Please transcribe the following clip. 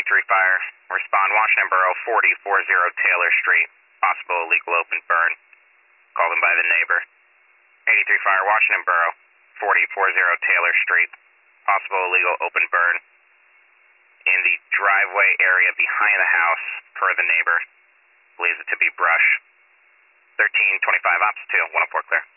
Fire. Respond Washington Borough 4040 Taylor Street. Possible illegal open burn. Called in by the neighbor. 83 Fire, Washington Borough 4040 Taylor Street. Possible illegal open burn in the driveway area behind the house, per the neighbor. Believes it to be brush. 1325 Ops 2, 104 clear.